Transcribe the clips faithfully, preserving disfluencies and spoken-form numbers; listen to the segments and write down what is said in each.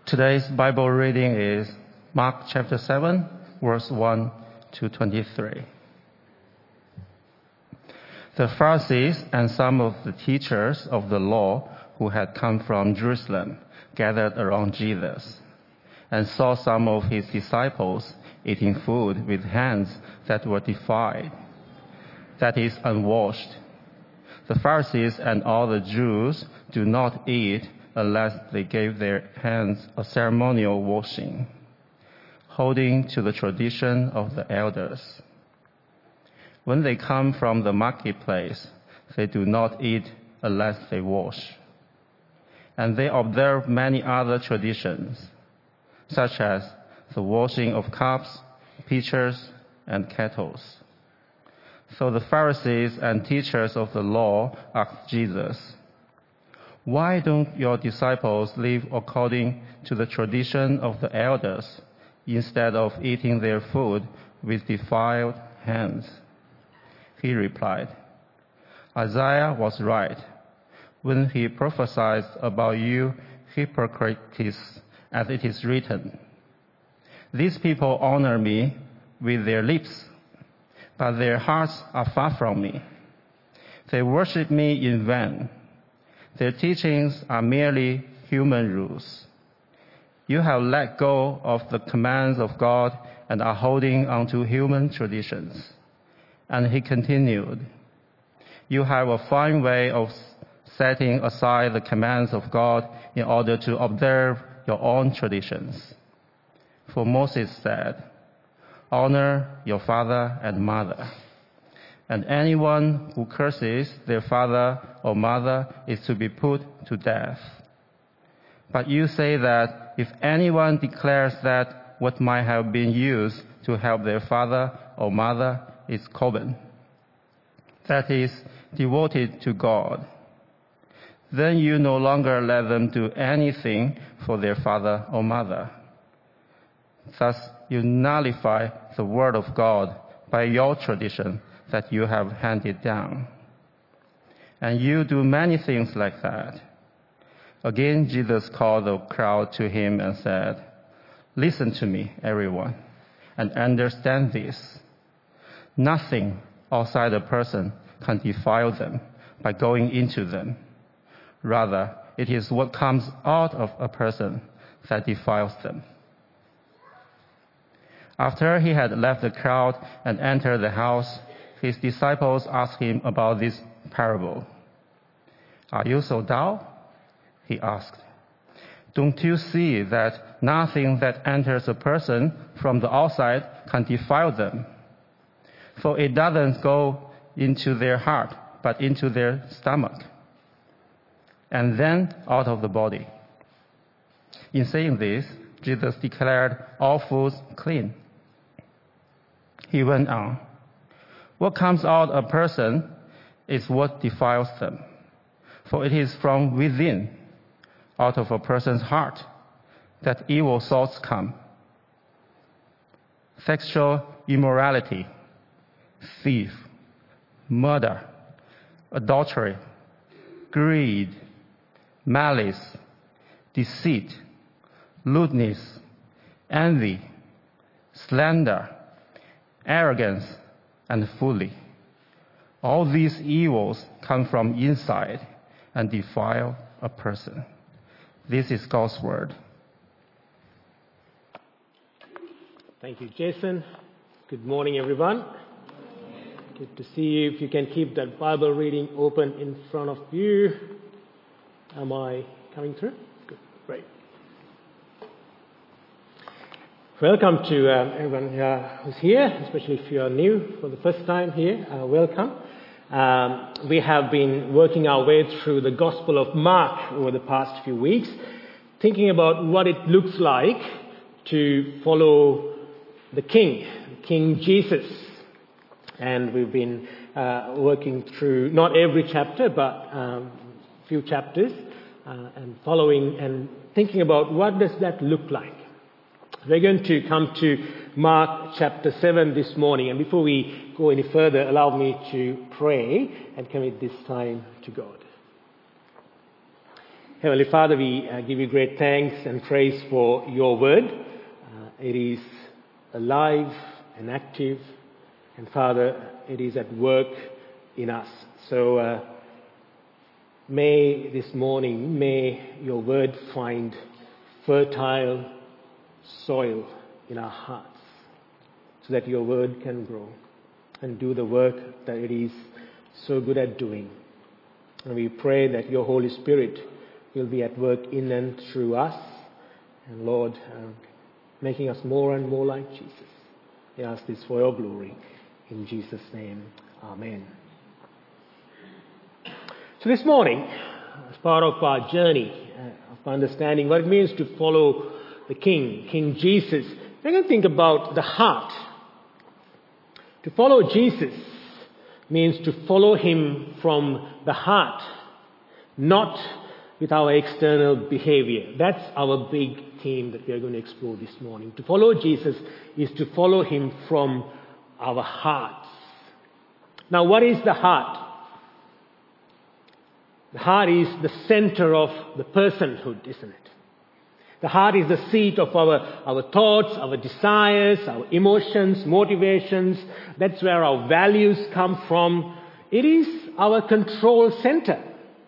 Today's Bible reading is Mark chapter seven, verse one to twenty-three. The Pharisees and some of the teachers of the law who had come from Jerusalem gathered around Jesus and saw some of his disciples eating food with hands that were defiled, that is, unwashed. The Pharisees and all the Jews do not eat unless they gave their hands a ceremonial washing, holding to the tradition of the elders. When they come from the marketplace, they do not eat unless they wash. And they observe many other traditions, such as the washing of cups, pitchers, and kettles. So the Pharisees and teachers of the law asked Jesus, "Why don't your disciples live according to the tradition of the elders, instead of eating their food with defiled hands?" He replied, "Isaiah was right when he prophesied about you hypocrites, as it is written, 'These people honor me with their lips, but their hearts are far from me. They worship me in vain. Their teachings are merely human rules. You have let go of the commands of God and are holding onto human traditions." And he continued, "You have a fine way of setting aside the commands of God in order to observe your own traditions. For Moses said, 'Honor your father and mother,' and anyone who curses their father or mother is to be put to death. But you say that if anyone declares that what might have been used to help their father or mother is korban, that is, devoted to God, then you no longer let them do anything for their father or mother. Thus you nullify the word of God by your tradition that you have handed down. And you do many things like that." Again, Jesus called the crowd to him and said, "Listen to me, everyone, and understand this. Nothing outside a person can defile them by going into them. Rather, it is what comes out of a person that defiles them." After he had left the crowd and entered the house, his disciples asked him about this parable. "Are you so dull?" he asked. "Don't you see that nothing that enters a person from the outside can defile them? For it doesn't go into their heart, but into their stomach, and then out of the body." In saying this, Jesus declared all foods clean. He went on, "What comes out of a person is what defiles them. For it is from within, out of a person's heart, that evil thoughts come: sexual immorality, thief, murder, adultery, greed, malice, deceit, lewdness, envy, slander, arrogance, and folly. All these evils come from inside and defile a person." This is God's word. Thank you, Jason. Good morning, everyone. Good to see you. If you can keep that Bible reading open in front of you. Am I coming through? Good, great. Welcome to uh, everyone uh, who's here, especially if you are new for the first time here. Uh, welcome. Um, we have been working our way through the Gospel of Mark over the past few weeks, thinking about what it looks like to follow the King, King Jesus. And we've been uh, working through not every chapter, but um, a few chapters, uh, and following and thinking about what does that look like. We're going to come to Mark chapter seven this morning. And before we go any further, allow me to pray and commit this time to God. Heavenly Father, we uh, give you great thanks and praise for your word. Uh, it is alive and active, and Father, it is at work in us. So uh, may this morning, may your word find fertile soil in our hearts, so that your word can grow and do the work that it is so good at doing. And we pray that your Holy Spirit will be at work in and through us, and Lord, uh, making us more and more like Jesus. We ask this for your glory. In Jesus' name, amen. So this morning, as part of our journey uh, of understanding what it means to follow the King, King Jesus, we're going to think about the heart. To follow Jesus means to follow him from the heart, not with our external behavior. That's our big theme that we are going to explore this morning. To follow Jesus is to follow him from our hearts. Now, what is the heart? The heart is the center of the personhood, isn't it? The heart is the seat of our, our thoughts, our desires, our emotions, motivations. That's where our values come from. It is our control center.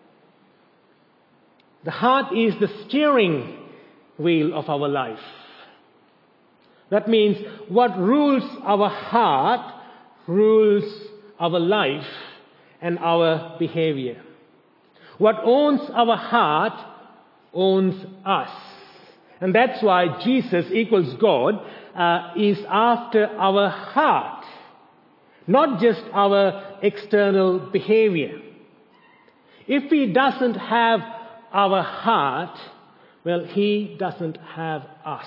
The heart is the steering wheel of our life. That means what rules our heart rules our life and our behavior. What owns our heart owns us. And that's why Jesus equals God uh, is after our heart, not just our external behavior. If he doesn't have our heart, well, he doesn't have us.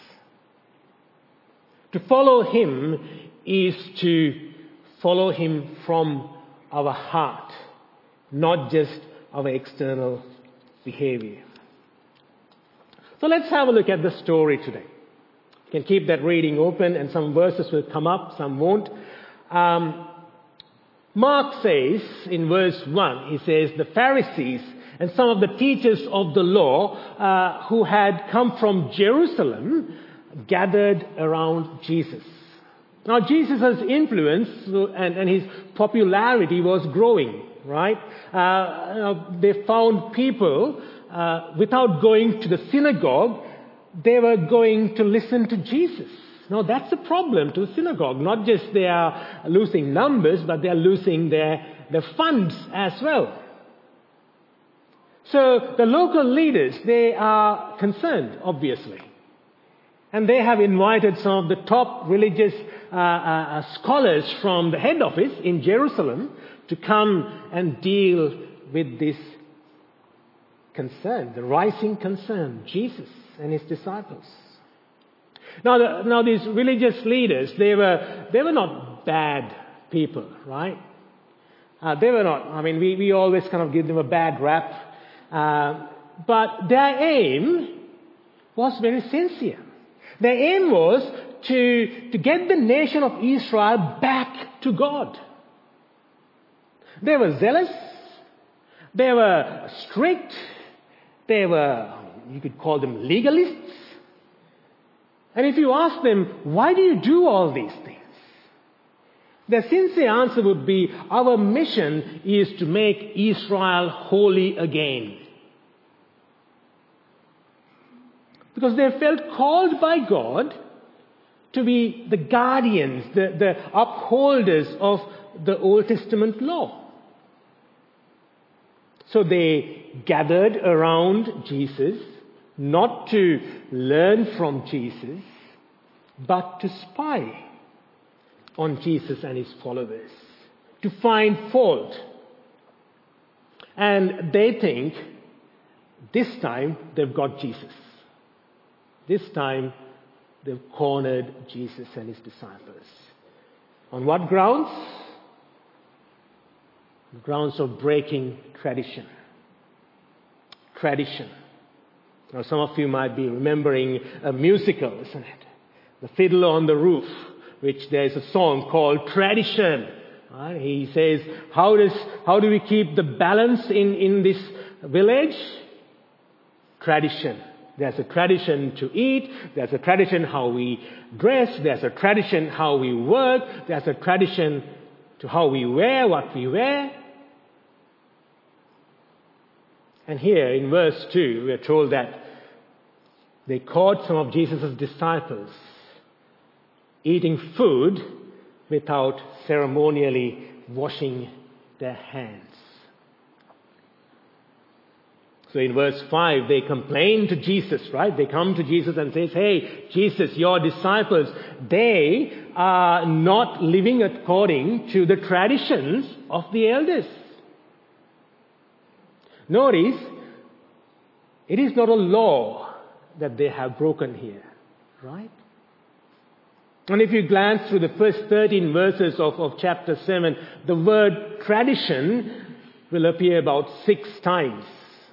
To follow him is to follow him from our heart, not just our external behavior. So let's have a look at the story today. You can keep that reading open, and some verses will come up, some won't. Um, Mark says in verse one, he says, the Pharisees and some of the teachers of the law uh, who had come from Jerusalem gathered around Jesus. Now, Jesus' influence and, and his popularity was growing, right? Uh, you know, they found people, uh, without going to the synagogue, they were going to listen to Jesus. Now, that's a problem to the synagogue. Not just they are losing numbers, but they are losing their, their funds as well. So the local leaders, they are concerned, obviously. And they have invited some of the top religious uh, uh, scholars from the head office in Jerusalem to come and deal with this concern, the rising concern, Jesus and his disciples. Now, the, now these religious leaders, they were they were not bad people, right? Uh, they were not. I mean, we, we always kind of give them a bad rap. Uh, but their aim was very sincere. Their aim was to, to get the nation of Israel back to God. They were zealous. They were strict. They were, you could call them legalists. And if you ask them, why do you do all these things? Their sincere answer would be, our mission is to make Israel holy again. Because they felt called by God to be the guardians, the, the upholders of the Old Testament law. So they gathered around Jesus, not to learn from Jesus, but to spy on Jesus and his followers, to find fault. And they think, this time they've got Jesus. This time, they've cornered Jesus and his disciples. On what grounds? The grounds of breaking tradition. Tradition. Now, some of you might be remembering a musical, isn't it? The Fiddler on the Roof, which there's a song called Tradition. Right? He says, how does how do we keep the balance in, in this village? tradition. There's a tradition to eat. There's a tradition how we dress. There's a tradition how we work. There's a tradition to how we wear what we wear. And here in verse two, we are told that they caught some of Jesus' disciples eating food without ceremonially washing their hands. So in verse five, they complain to Jesus, right? They come to Jesus and say, hey, Jesus, your disciples, they are not living according to the traditions of the elders. Notice, it is not a law that they have broken here, right? And if you glance through the first thirteen verses of, of chapter seven, the word tradition will appear about six times.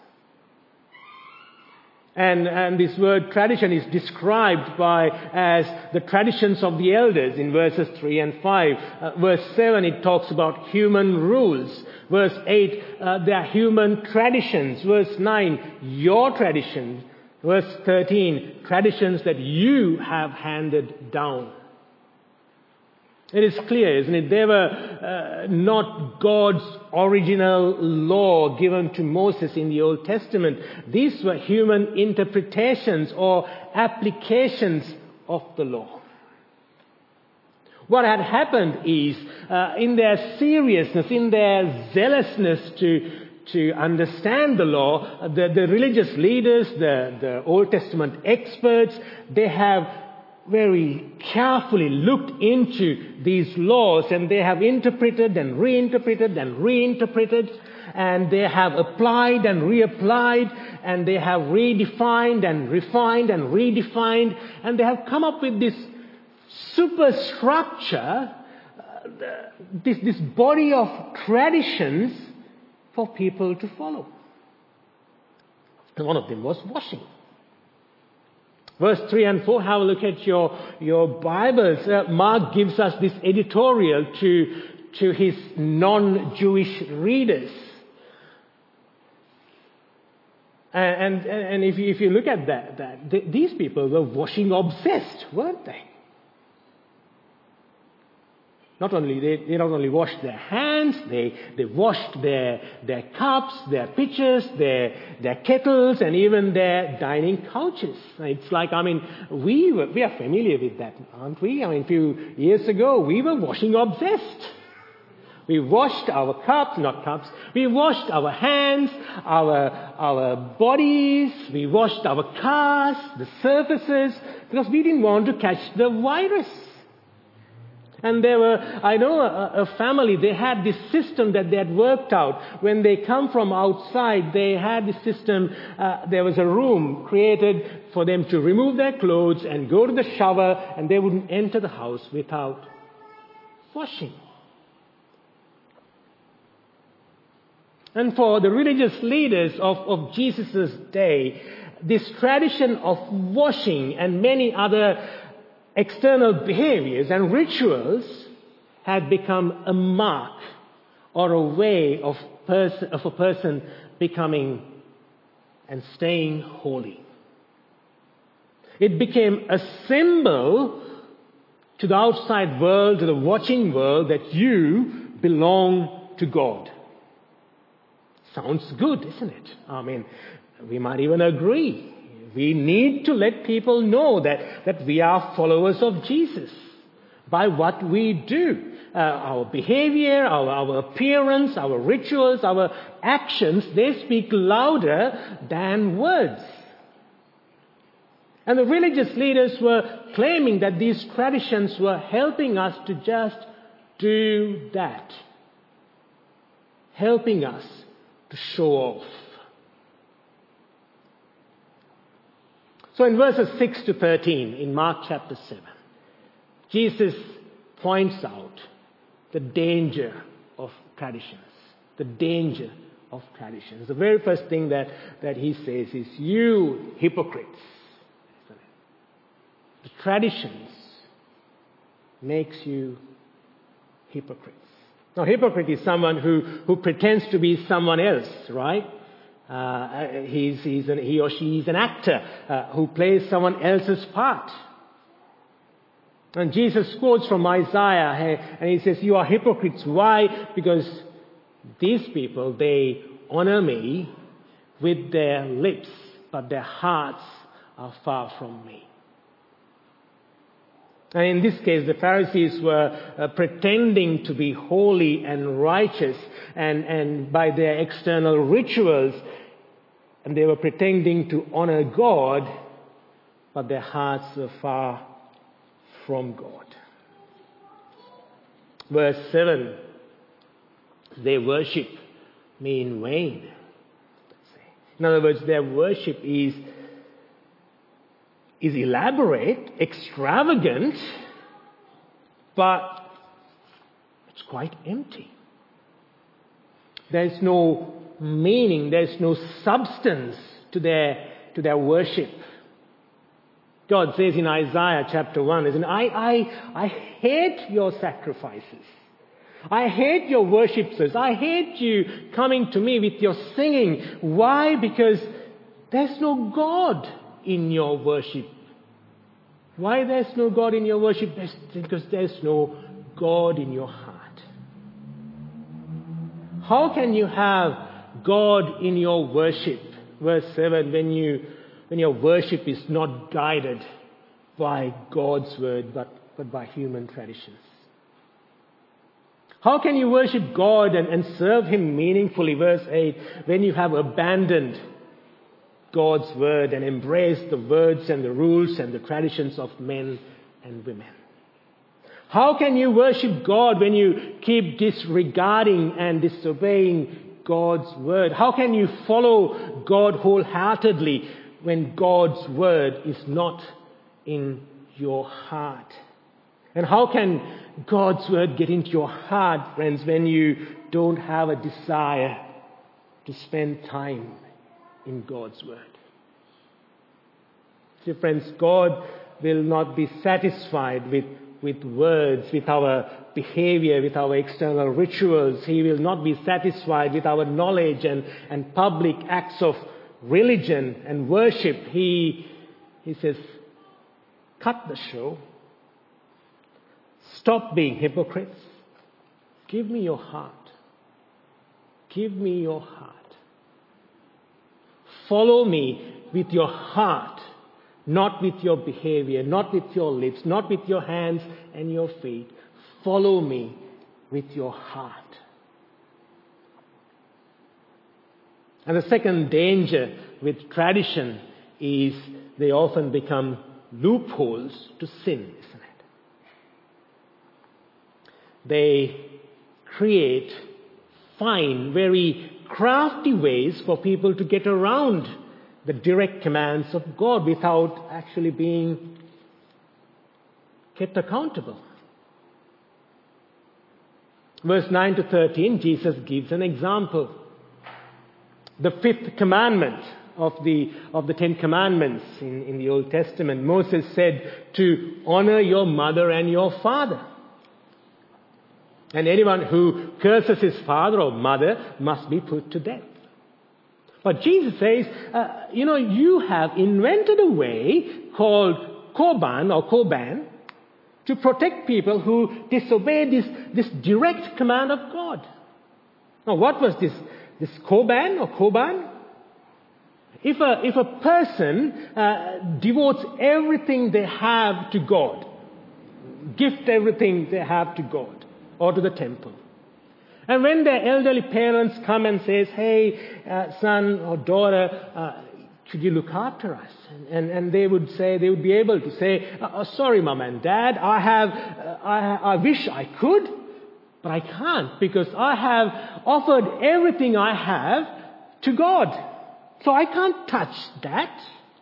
And, and this word tradition is described by as the traditions of the elders in verses three and five. Uh, verse seven, it talks about human rules. Verse eight, uh, there are human traditions. Verse nine, your traditions. Verse thirteen, traditions that you have handed down. It is clear, isn't it? They were uh, not God's original law given to Moses in the Old Testament. These were human interpretations or applications of the law. What had happened is, uh, in their seriousness, in their zealousness to to understand the law, the, the religious leaders, the, the Old Testament experts, they have very carefully looked into these laws, and they have interpreted and reinterpreted and reinterpreted, and they have applied and reapplied, and they have redefined and refined and redefined, and they have come up with this superstructure, uh, this, this body of traditions for people to follow. And one of them was washing. Verse three and four, have a look at your, your Bibles. Uh, Mark gives us this editorial to, to his non-Jewish readers. And, and, and if, you, if you look at that, that th- these people were washing obsessed, weren't they? Not only, they, they not only washed their hands, they, they washed their, their cups, their pitchers, their, their kettles, and even their dining couches. It's like, I mean, we were, we are familiar with that, aren't we? I mean, a few years ago, we were washing obsessed. We washed our cups, not cups, we washed our hands, our, our bodies, we washed our cars, the surfaces, because we didn't want to catch the virus. And there were, I know a, a family, they had this system that they had worked out. When they come from outside, they had this system, uh, there was a room created for them to remove their clothes and go to the shower, and they wouldn't enter the house without washing. And for the religious leaders of, of Jesus' day, this tradition of washing and many other external behaviors and rituals had become a mark or a way of, pers- of a person becoming and staying holy. It became a symbol to the outside world, to the watching world, that you belong to God. Sounds good, isn't it? I mean, we might even agree. We need to let people know that, that we are followers of Jesus by what we do. Uh, our behavior, our, our appearance, our rituals, our actions, they speak louder than words. And the religious leaders were claiming that these traditions were helping us to just do that. Helping us to show off. So in verses six to thirteen, in Mark chapter seven, Jesus points out the danger of traditions. The danger of traditions. The very first thing that, that he says is, you hypocrites. The traditions makes you hypocrites. Now, hypocrite is someone who, who pretends to be someone else, right? Uh, he's, he's an, he or she is an actor uh, who plays someone else's part. And Jesus quotes from Isaiah, hey, and he says, "You are hypocrites." Why? Because these people, they honor me with their lips, but their hearts are far from me. And in this case, the Pharisees were uh, pretending to be holy and righteous, and, and by their external rituals, and they were pretending to honor God, but their hearts were far from God. Verse seven, they worship me in vain. In other words, their worship is, is elaborate, extravagant, but it's quite empty. There's no meaning, there's no substance to their, to their worship. God says in Isaiah chapter one, isn't it? I, I, I hate your sacrifices. I hate your worshippers. I hate you coming to me with your singing. Why? Because there's no God in your worship. Why there's no God in your worship? That's because there's no God in your heart. How can you have God in your worship? Verse seven, when you when your worship is not guided by God's word, but, but by human traditions. How can you worship God and, and serve Him meaningfully? Verse eight, when you have abandoned God's word and embraced the words and the rules and the traditions of men and women. How can you worship God when you keep disregarding and disobeying God's word? How can you follow God wholeheartedly when God's word is not in your heart? And how can God's word get into your heart, friends, when you don't have a desire to spend time in God's word? See, friends, God will not be satisfied with, with words, with our behavior, with our external rituals. He will not be satisfied with our knowledge and, and public acts of religion and worship. He, he says, cut the show. Stop being hypocrites. Give me your heart. Give me your heart. Follow me with your heart, not with your behavior, not with your lips, not with your hands and your feet. Follow me with your heart. And the second danger with tradition is they often become loopholes to sin, isn't it? They create fine, very crafty ways for people to get around the direct commands of God without actually being kept accountable. Verse nine to thirteen, Jesus gives an example. The fifth commandment of the, of the Ten Commandments in, in the Old Testament, Moses said to honor your mother and your father. And anyone who curses his father or mother must be put to death. But Jesus says, uh, you know, you have invented a way called Korban or Korban to protect people who disobey this, this direct command of God. Now, what was this, this Korban or Korban? If a, if a person uh, devotes everything they have to God, gift everything they have to God, or to the temple. And when their elderly parents come and says, hey, uh, son or daughter, uh, could you look after us? And, and, and they would say, they would be able to say, oh, sorry, mom and dad, I have, uh, I, I wish I could, but I can't because I have offered everything I have to God. So I can't touch that.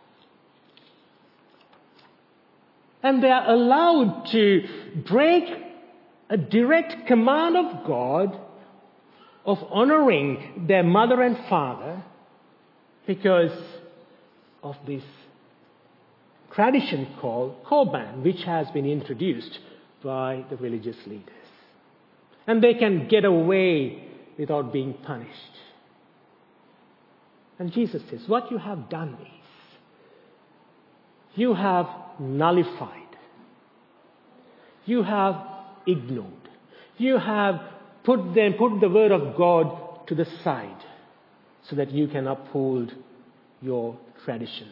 And they are allowed to break a direct command of God of honoring their mother and father because of this tradition called Korban, which has been introduced by the religious leaders. And they can get away without being punished. And Jesus says, what you have done is, you have nullified, you have ignored, you have put them, put the word of God to the side so that you can uphold your traditions.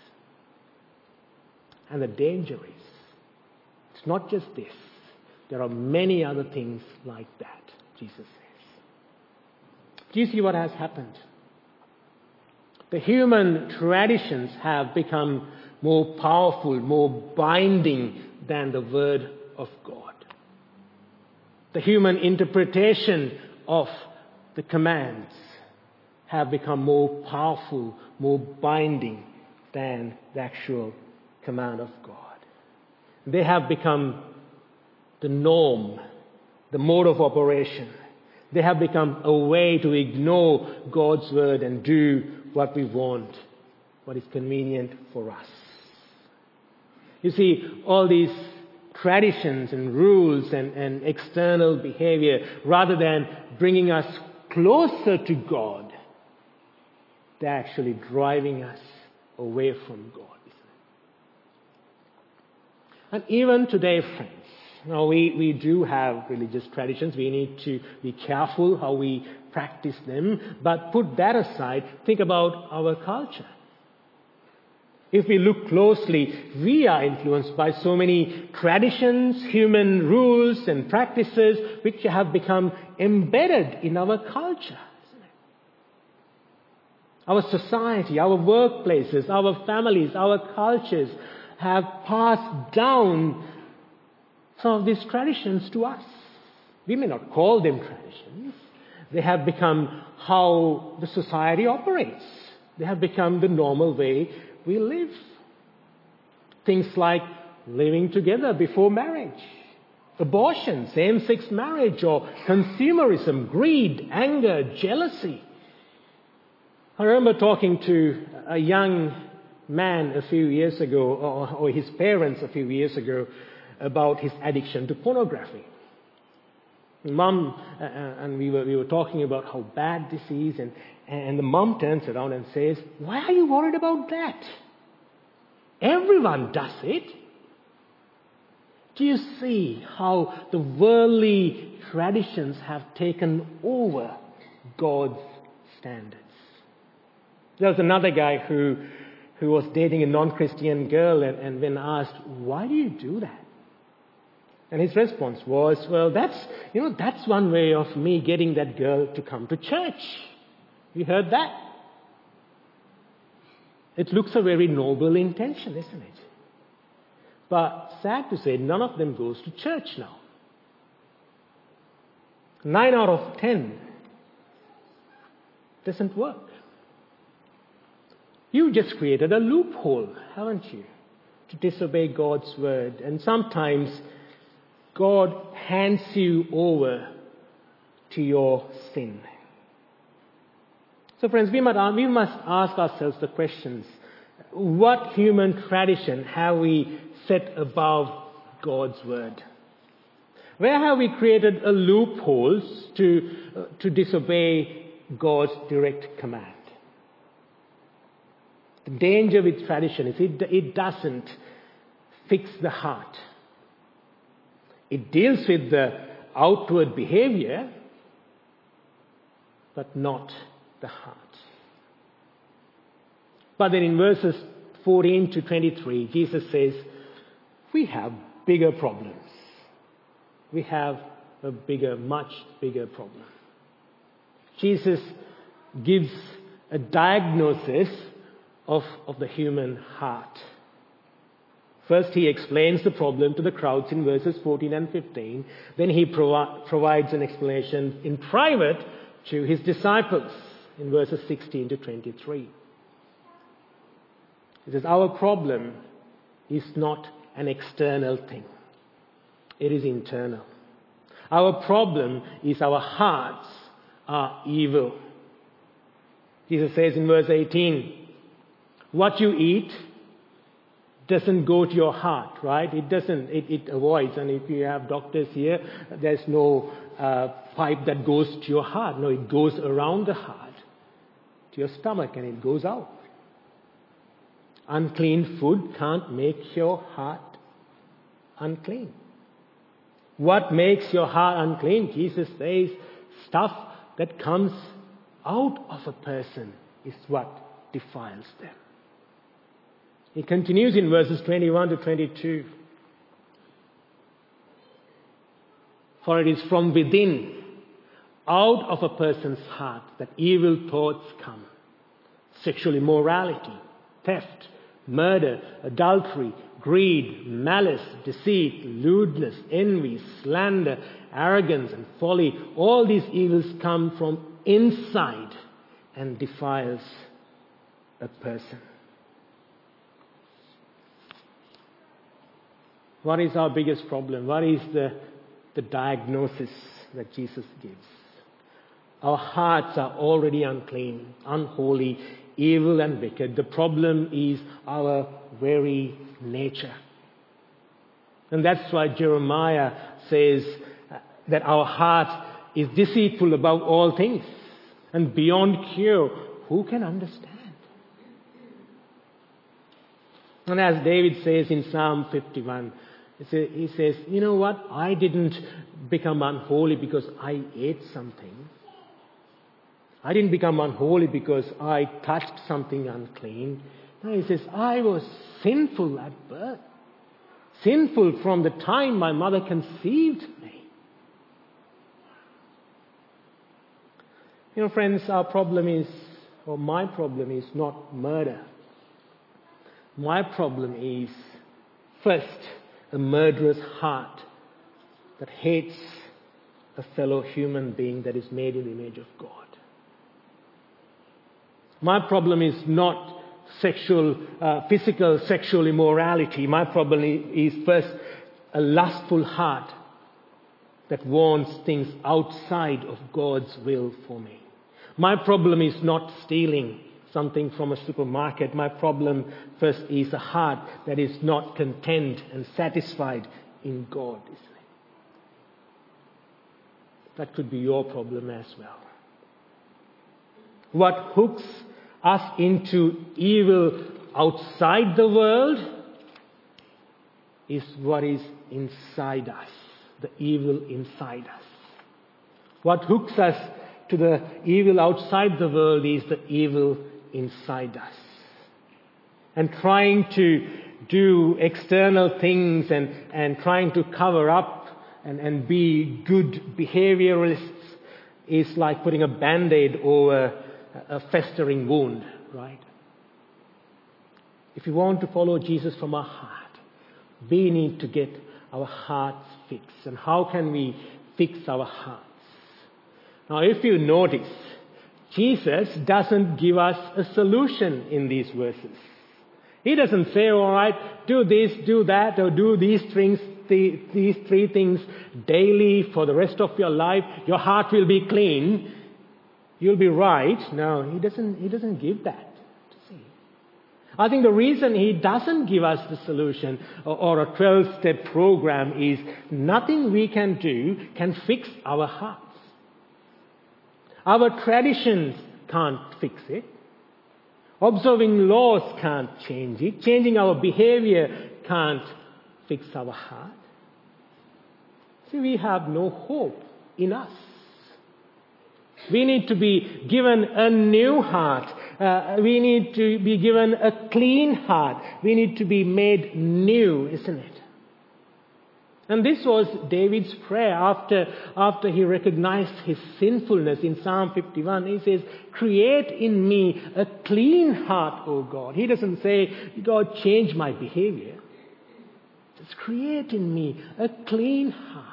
And the danger is, it's not just this. There are many other things like that, Jesus says. Do you see what has happened? The human traditions have become more powerful, more binding than the Word of God. The human interpretation of the commands have become more powerful, more binding than the actual command of God. They have become the norm, the mode of operation. They have become a way to ignore God's word and do what we want, what is convenient for us. You see, all these traditions and rules and, and external behavior, rather than bringing us closer to God, they're actually driving us away from God. And even today, friends, you know, we, we do have religious traditions. We need to be careful how we practice them. But put that aside, think about our culture. If we look closely, we are influenced by so many traditions, human rules and practices which have become embedded in our culture. Our society, our workplaces, our families, our cultures have passed down some of these traditions to us. We may not call them traditions. They have become how the society operates. They have become the normal way we live. Things like living together before marriage, abortion, same-sex marriage, or consumerism, greed, anger, jealousy. I remember talking to a young man a few years ago, or, or his parents a few years ago, about his addiction to pornography. Mum, uh, and we were, we were talking about how bad this is, and, and the mum turns around and says, "Why are you worried about that? Everyone does it." Do you see how the worldly traditions have taken over God's standards? There was another guy who who was dating a non-Christian girl, and, and when asked, "Why do you do that?" And his response was, "Well, that's, you know, that's one way of me getting that girl to come to church." You heard that? It looks a very noble intention, isn't it? But sad to say, none of them goes to church now. Nine out of ten doesn't work. You just created a loophole, haven't you, to disobey God's word. And sometimes God hands you over to your sin. So friends, we must, we must ask ourselves the questions. What human tradition have we set above God's word? Where have we created a loophole to, uh, to disobey God's direct command? The danger with tradition is it, it doesn't fix the heart. It deals with the outward behavior, but not the heart. But then in verses fourteen to twenty-three, Jesus says, we have bigger problems. We have a bigger, much bigger problem. Jesus gives a diagnosis of, of the human heart. First, he explains the problem to the crowds in verses fourteen and fifteen. Then he provi- provides an explanation in private to his disciples in verses sixteen to twenty-three. He says, our problem is not an external thing. It is internal. Our problem is our hearts are evil. Jesus says in verse eighteen, what you eat doesn't go to your heart, right? It doesn't, it, it avoids. And if you have doctors here, there's no uh, pipe that goes to your heart. No, it goes around the heart. to your stomach and it goes out. Unclean food can't make your heart unclean. What makes your heart unclean? Jesus says stuff that comes out of a person is what defiles them. He continues in verses twenty-one to twenty-two. For it is from within, out of a person's heart, that evil thoughts come. Sexual immorality, theft, murder, adultery, greed, malice, deceit, lewdness, envy, slander, arrogance, and folly. All these evils come from inside and defiles a person. What is our biggest problem? What is the, the diagnosis that Jesus gives? Our hearts are already unclean, unholy, evil and wicked. The problem is our very nature. And that's why Jeremiah says that our heart is deceitful above all things and beyond cure. Who can understand? And as David says in Psalm fifty-one, he says, you know what? I didn't become unholy because I ate something. I didn't become unholy because I touched something unclean. No, he says, I was sinful at birth. Sinful from the time my mother conceived me. You know, friends, our problem is, or my problem is not murder. My problem is, first, a murderous heart that hates a fellow human being that is made in the image of God. My problem is not sexual, uh, physical sexual immorality. My problem is first a lustful heart that wants things outside of God's will for me. My problem is not stealing something from a supermarket. My problem first is a heart that is not content and satisfied in God, isn't it? That could be your problem as well. What hooks us into evil outside the world is what is inside us, the evil inside us. What hooks us to the evil outside the world is the evil inside us. And trying to do external things and, and trying to cover up and, and be good behaviorists is like putting a band-aid over a festering wound, right? If we want to follow Jesus from our heart, we need to get our hearts fixed. And how can we fix our hearts? Now, if you notice, Jesus doesn't give us a solution in these verses. He doesn't say, all right, do this, do that, or do these things, the, these three things daily for the rest of your life. Your heart will be clean. You'll be right. No, he doesn't, he doesn't give that. See? I think the reason he doesn't give us the solution or, or a twelve-step program is nothing we can do can fix our hearts. Our traditions can't fix it. Observing laws can't change it. Changing our behavior can't fix our heart. See, we have no hope in us. We need to be given a new heart. Uh, we need to be given a clean heart. We need to be made new, isn't it? And this was David's prayer after, after he recognized his sinfulness in Psalm fifty-one. He says, create in me a clean heart, O God. He doesn't say, God, change my behavior. Just create in me a clean heart.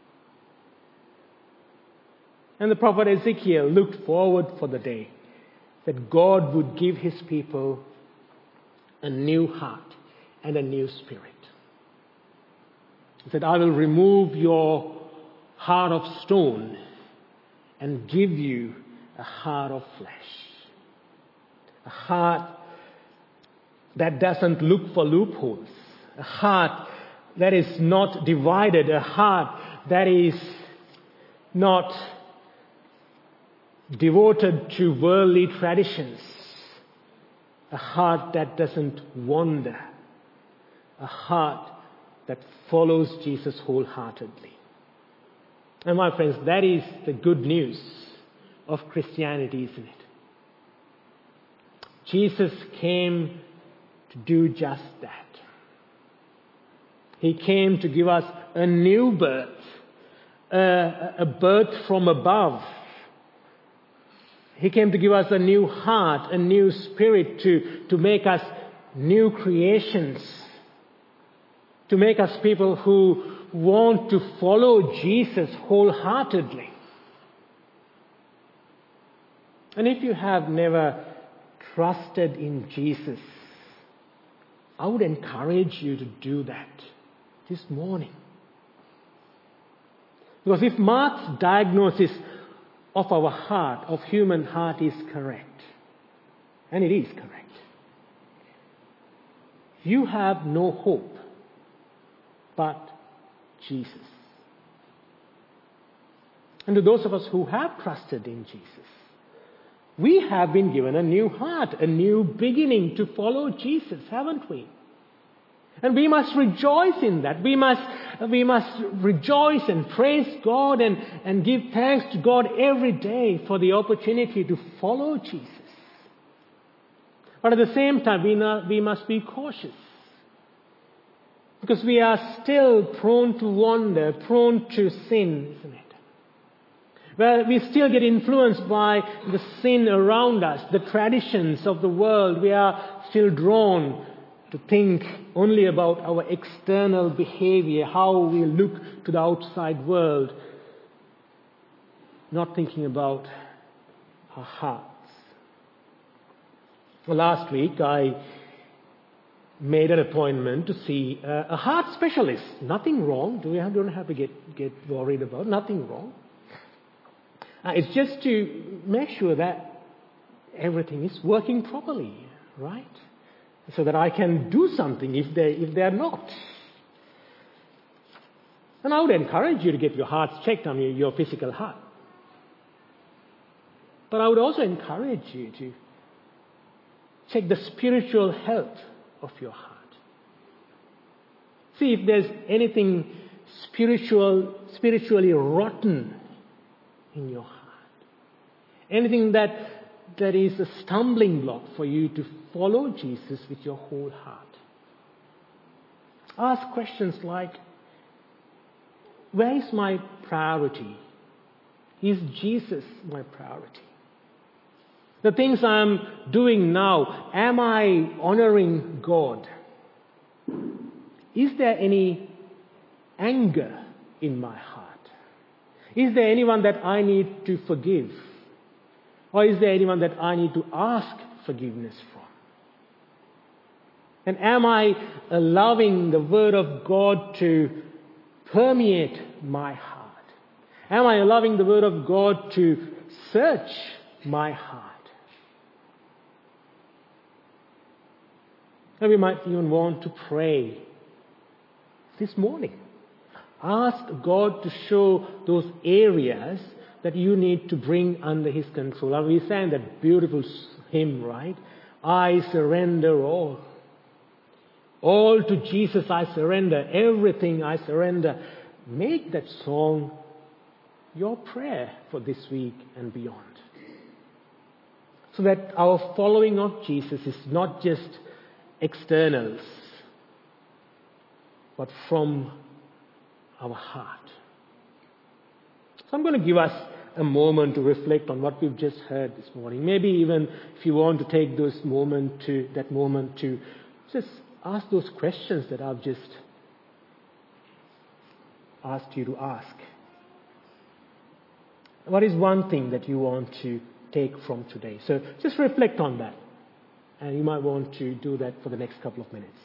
And the prophet Ezekiel looked forward for the day that God would give his people a new heart and a new spirit. He said, I will remove your heart of stone and give you a heart of flesh. A heart that doesn't look for loopholes. A heart that is not divided. A heart that is not devoted to worldly traditions, a heart that doesn't wander, a heart that follows Jesus wholeheartedly. And my friends, that is the good news of Christianity, isn't it? Jesus came to do just that. He came to give us a new birth, a, a birth from above. He came to give us a new heart, a new spirit, to, to make us new creations, to make us people who want to follow Jesus wholeheartedly. And if you have never trusted in Jesus, I would encourage you to do that this morning. Because if Mark's diagnosis of our heart, of human heart, is correct, and it is correct, you have no hope but Jesus. And to those of us who have trusted in Jesus, we have been given a new heart, a new beginning to follow Jesus, haven't we? And we must rejoice in that. We must, we must rejoice and praise God and, and give thanks to God every day for the opportunity to follow Jesus. But at the same time, we, not, we must be cautious. Because we are still prone to wander, prone to sin, isn't it? Well, we still get influenced by the sin around us, the traditions of the world. We are still drawn to think only about our external behavior, how we look to the outside world, not thinking about our hearts. Well, last week I made an appointment to see a heart specialist. Nothing wrong. Do we have, don't have to get, get worried about. Nothing wrong. Uh, it's just to make sure that everything is working properly, right? So that I can do something if they if they are not. And I would encourage you to get your hearts checked on your, your physical heart. But I would also encourage you to check the spiritual health of your heart. See if there's anything spiritual, spiritually rotten in your heart. Anything that, that is a stumbling block for you to follow Jesus with your whole heart. Ask questions like, where is my priority? Is Jesus my priority? The things I'm doing now, am I honoring God? Is there any anger in my heart? Is there anyone that I need to forgive? Or is there anyone that I need to ask forgiveness from? And am I allowing the Word of God to permeate my heart? Am I allowing the Word of God to search my heart? And we might even want to pray this morning. Ask God to show those areas that you need to bring under His control. And we sang that beautiful hymn, right? I surrender all. All to Jesus I surrender. Everything I surrender. Make that song your prayer for this week and beyond. So that our following of Jesus is not just externals, but from our heart. So I'm going to give us a moment to reflect on what we've just heard this morning. Maybe even if you want to take those moment to that moment to just ask those questions that I've just asked you to ask. What is one thing that you want to take from today? So just reflect on that. And you might want to do that for the next couple of minutes.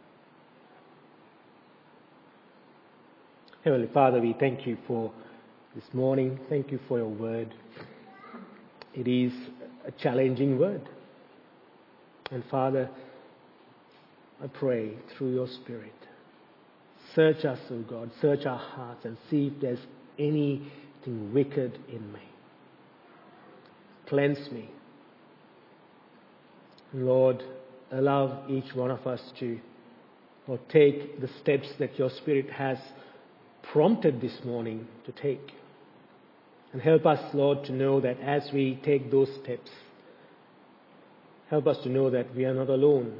Heavenly Father, we thank you for this morning. Thank you for your word. It is a challenging word. And Father, I pray through your Spirit, search us, O God, search our hearts and see if there's anything wicked in me. Cleanse me. Lord, allow each one of us to or take the steps that your Spirit has prompted this morning to take. And help us, Lord, to know that as we take those steps, help us to know that we are not alone,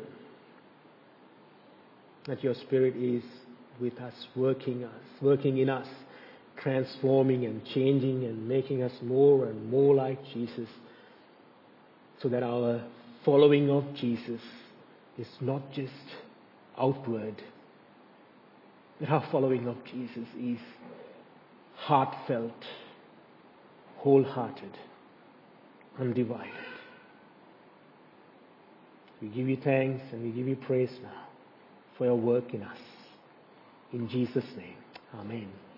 that your Spirit is with us, working us, working in us, transforming and changing and making us more and more like Jesus, so that our following of Jesus is not just outward, but our following of Jesus is heartfelt, wholehearted, undivided. We give you thanks and we give you praise now for your work in us. In Jesus' name, amen.